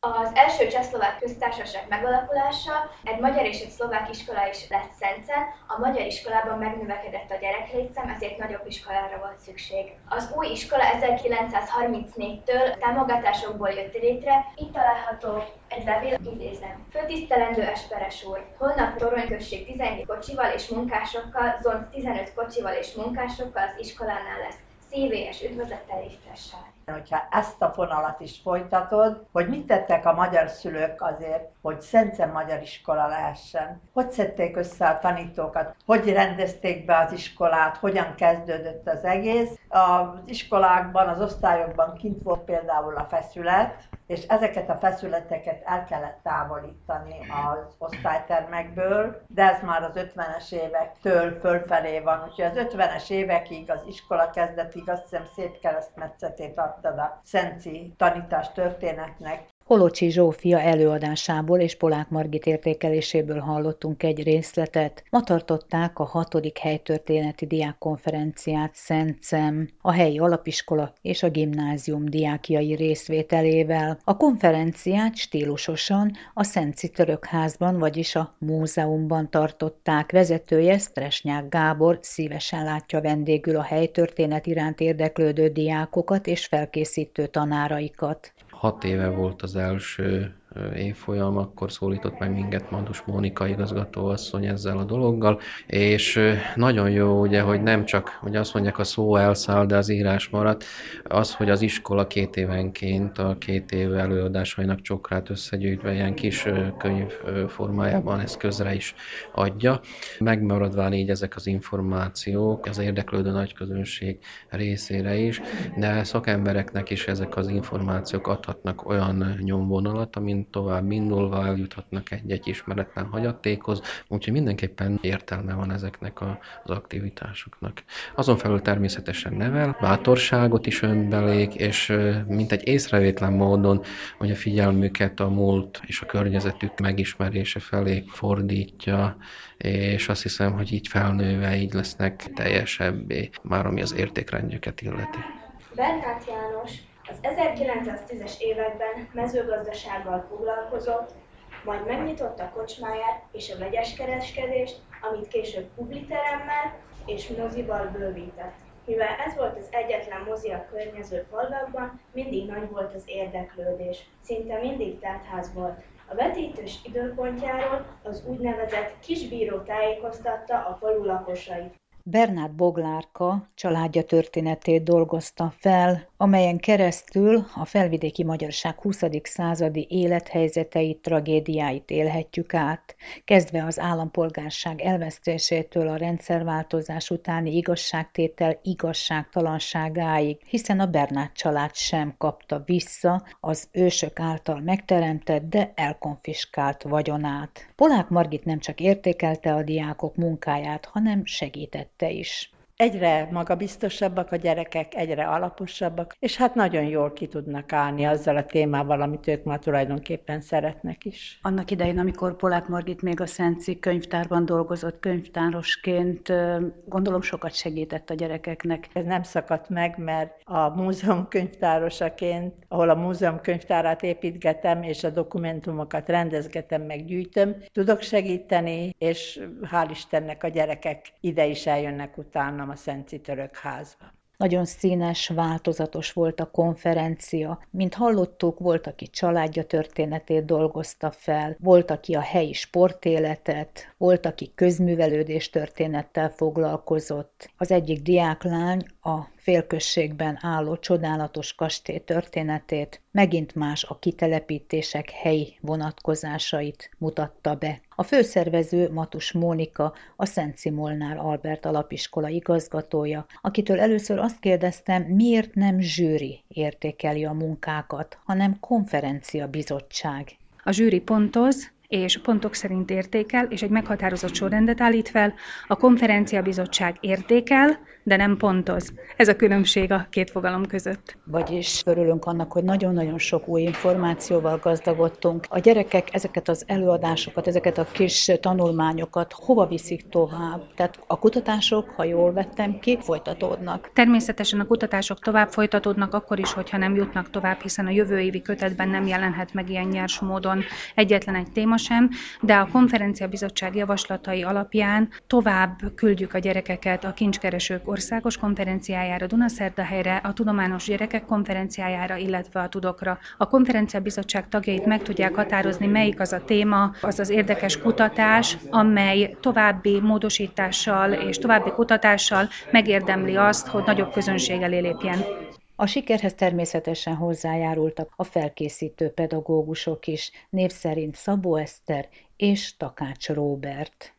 Az első csehszlovák köztársaság megalakulása, egy magyar és egy szlovák iskola is lett Szencen. A magyar iskolában megnövekedett a gyereklétszám, ezért nagyobb iskolára volt szükség. Az új iskola 1934-től támogatásokból jött létre, itt található egy levél, idézem. Főtisztelendő Esperes úr, holnap Torony község 17 kocsival és munkásokkal, Zont 15 kocsival és munkásokkal az iskolánál lesz. Szívélyes üdvözlettel Ifressel. Hogyha ezt a fonalat is folytatod, hogy mit tettek a magyar szülők azért, hogy Szencen magyar iskola lehessen. Hogy szedték össze a tanítókat, hogy rendezték be az iskolát, hogyan kezdődött az egész. Az iskolákban, az osztályokban kint volt például a feszület, és ezeket a feszületeket el kellett távolítani az osztálytermekből, de ez már az 50-es évektől fölfelé van, úgyhogy az 50-es évekig, az iskola kezdetig azt hiszem szép keresztmetszetét adtad a szenci tanítás történetnek. Holocsi Zsófia előadásából és Polák Margit értékeléséből hallottunk egy részletet. Ma tartották a 6. helytörténeti diákkonferenciát Szencen, a helyi alapiskola és a gimnázium diákjai részvételével. A konferenciát stílusosan a Szenci Törökházban, vagyis a múzeumban tartották. Vezetője Sztresnyák Gábor szívesen látja vendégül a helytörténet iránt érdeklődő diákokat és felkészítő tanáraikat. 6 éve volt az első évfolyam, akkor szólított meg minket Madus Mónika igazgatóasszony ezzel a dologgal, és nagyon jó, ugye, hogy nem csak, hogy azt mondják, a szó elszáll, de az írás maradt, az, hogy az iskola 2 évenként a 2 év előadásainak csokrát összegyűjtve ilyen kis könyv formájában ezt közre is adja. Megmaradván így ezek az információk az érdeklődő nagyközönség részére is, de szakembereknek is ezek az információk adhatnak olyan nyomvonalat, amin tovább indulva eljuthatnak egy ismeretlen hagyatékhoz, úgyhogy mindenképpen értelme van ezeknek az aktivitásoknak. Azon felül természetesen nevel, bátorságot is önbelék, és mint egy észrevétlen módon, hogy a figyelmüket a múlt és a környezetük megismerése felé fordítja, és azt hiszem, hogy így felnőve így lesznek teljesebbé, már ami az értékrendjüket illeti. Bernát János az 1910-es években mezőgazdasággal foglalkozott, majd megnyitotta a kocsmáját és a vegyes kereskedést, amit később publiteremmel és mozival bővített. Mivel ez volt az egyetlen mozi a környező falvakban, mindig nagy volt az érdeklődés, szinte mindig teltház volt. A vetítős időpontjáról az úgynevezett kisbíró tájékoztatta a falu lakosait. Bernát Boglárka családja történetét dolgozta fel, amelyen keresztül a felvidéki magyarság 20. századi élethelyzeteit, tragédiáit élhetjük át, kezdve az állampolgárság elvesztésétől a rendszerváltozás utáni igazságtétel igazságtalanságáig, hiszen a Bernát család sem kapta vissza az ősök által megteremtett, de elkonfiskált vagyonát. Polák Margit nem csak értékelte a diákok munkáját, hanem segítette is. Egyre magabiztosabbak a gyerekek, egyre alaposabbak, és hát nagyon jól ki tudnak állni azzal a témával, amit ők ma tulajdonképpen szeretnek is. Annak idején, amikor Polák Margit még a Szenci könyvtárban dolgozott könyvtárosként, gondolom sokat segített a gyerekeknek. Ez nem szakadt meg, mert a múzeum könyvtárosaként, ahol a múzeum könyvtárát építgetem, és a dokumentumokat rendezgetem, meg gyűjtöm, tudok segíteni, és hál' Istennek a gyerekek ide is eljönnek utána a Szenci Törökházba. Nagyon színes, változatos volt a konferencia. Mint hallottuk, volt, aki családja történetét dolgozta fel, volt, aki a helyi sportéletet, volt, aki közművelődés történettel foglalkozott. Az egyik diáklány a félközségben álló csodálatos kastély történetét, megint más a kitelepítések helyi vonatkozásait mutatta be. A főszervező Matus Mónika, a Szenci Molnár Albert alapiskola igazgatója, akitől először azt kérdeztem, miért nem zsűri értékeli a munkákat, hanem konferenciabizottság. A zsűri pontoz, és pontok szerint értékel, és egy meghatározott sorrendet állít fel, a konferenciabizottság értékel, de nem pontoz. Ez a különbség a két fogalom között. Vagyis örülünk annak, hogy nagyon-nagyon sok új információval gazdagodtunk. A gyerekek ezeket az előadásokat, ezeket a kis tanulmányokat hova viszik tovább? Tehát a kutatások, ha jól vettem ki, folytatódnak. Természetesen a kutatások tovább folytatódnak akkor is, hogyha nem jutnak tovább, hiszen a jövő évi kötetben nem jelenhet meg ilyen nyers módon egyetlen egy téma sem, de a konferenciabizottság javaslatai alapján tovább küldjük a gyerekeket a Kincskeresők országos konferenciájára, Dunaszerdahelyre, a Tudományos Gyerekek konferenciájára, illetve a Tudokra. A konferenciabizottság tagjait meg tudják határozni, melyik az a téma, az az érdekes kutatás, amely további módosítással és további kutatással megérdemli azt, hogy nagyobb közönség elé lépjen. A sikerhez természetesen hozzájárultak a felkészítő pedagógusok is, név szerint Szabó Eszter és Takács Róbert.